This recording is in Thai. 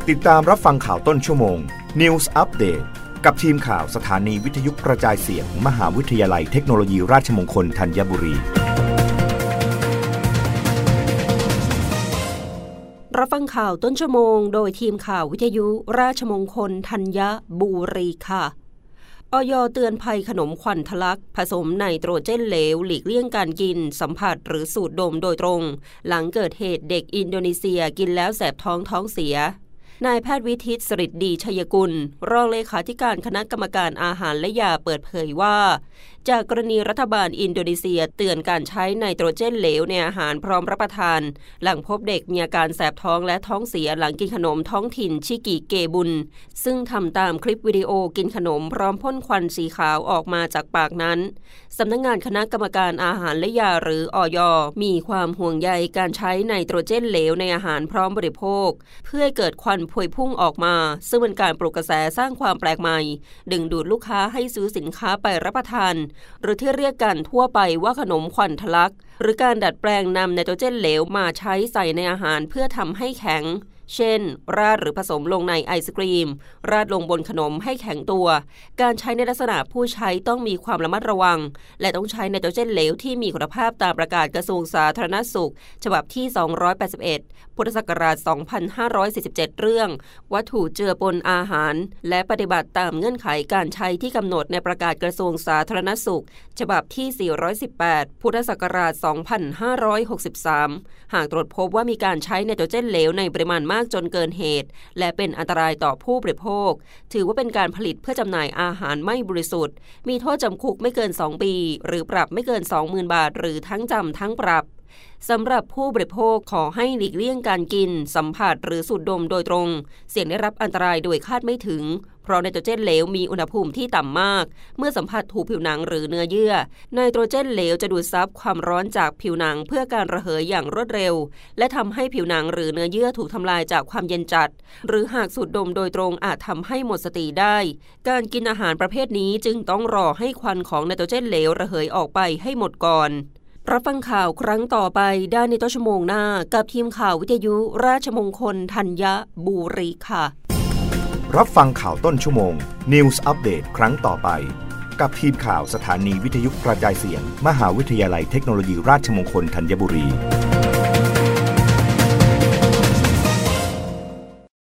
ติดตามรับฟังข่าวต้นชั่วโมง News Update กับทีมข่าวสถานีวิทยุกระจายเสียง มหาวิทยาลัยเทคโนโลยีราชมงคลธัญบุรีรับฟังข่าวต้นชั่วโมงโดยทีมข่าววิทยุราชมงคลธัญบุรีค่ะอย.เตือนภัยขนมควันทะลักผสมไนโตรเจนเหลวหลีกเลี่ยงการกินสัมผัสหรือสูดดมโดยตรงหลังเกิดเหตุเด็กอินโดนีเซียกินแล้วแสบท้องเสียนายแพทย์วิทิต สฤทธิ์ดีชัยกุลรองเลขาธิการคณะกรรมการอาหารและยาเปิดเผยว่าจากกรณีรัฐบาลอินโดนีเซียเตือนการใช้ไนโตรเจนเหลวในอาหารพร้อมรับประทานหลังพบเด็กมีอาการแสบท้องและท้องเสียหลังกินขนมท้องถิ่นชิกิเกบุนซึ่งทำตามคลิปวิดีโอกินขนมพร้อมพ่นควันสีขาวออกมาจากปากนั้นสำนักงานคณะกรรมการอาหารและยาหรืออย.มีความห่วงใยการใช้ไนโตรเจนเหลวในอาหารพร้อมบริโภคเพื่อให้เกิดควันพวยพุ่งออกมาซึ่งเป็นการปลุกกระแสสร้างความแปลกใหม่ดึงดูดลูกค้าให้ซื้อสินค้าไปรับประทานหรือที่เรียกกันทั่วไปว่าขนมควันทะลักหรือการดัดแปลงนำไนโตรเจนเหลวมาใช้ใส่ในอาหารเพื่อทำให้แข็งเช่นราดหรือผสมลงในไอศกรีมราดลงบนขนมให้แข็งตัวการใช้ในลักษณะผู้ใช้ต้องมีความระมัดระวังและต้องใช้ไนโตรเจนเหลวที่มีคุณภาพตามประกาศกระทรวงสาธารณสุขฉบับที่281พุทธศักราช2547เรื่องวัตถุเจือปนอาหารและปฏิบัติตามเงื่อนไขการใช้ที่กำหนดในประกาศกระทรวงสาธารณสุขฉบับที่418พุทธศักราช2563หากตรวจพบว่ามีการใช้ไนโตรเจนเหลวในปริมาณมากจนเกินเหตุและเป็นอันตรายต่อผู้บริโภคถือว่าเป็นการผลิตเพื่อจำหน่ายอาหารไม่บริสุทธิ์มีโทษจำคุกไม่เกิน2ปีหรือปรับไม่เกิน 20,000 บาทหรือทั้งจำทั้งปรับสำหรับผู้บริโภคขอให้หลีกเลี่ยงการกินสัมผัสหรือสูดดมโดยตรงเสี่ยงได้รับอันตรายโดยคาดไม่ถึงเพราะไนโตรเจนเหลวมีอุณหภูมิที่ต่ำมากเมื่อสัมผัสถูผิวหนังหรือเนื้อเยื่อไนโตรเจนเหลวจะดูดซับความร้อนจากผิวหนังเพื่อการระเหยอย่างรวดเร็วและทำให้ผิวหนังหรือเนื้อเยื่อถูกทำลายจากความเย็นจัดหรือหากสูดดมโดยตรงอาจทำให้หมดสติได้การกินอาหารประเภทนี้จึงต้องรอให้ควันของไนโตรเจนเหลวระเหยออกไปให้หมดก่อนรับฟังข่าวครั้งต่อไปได้ในต้นชั่วโมงหน้ากับทีมข่าววิทยุราชมงคลธัญบุรีค่ะรับฟังข่าวต้นชั่วโมง News Update ครั้งต่อไปกับทีมข่าวสถานีวิทยุกระจายเสียง มหาวิทยาลัยเทคโนโลยีราชมงคลธัญบุรี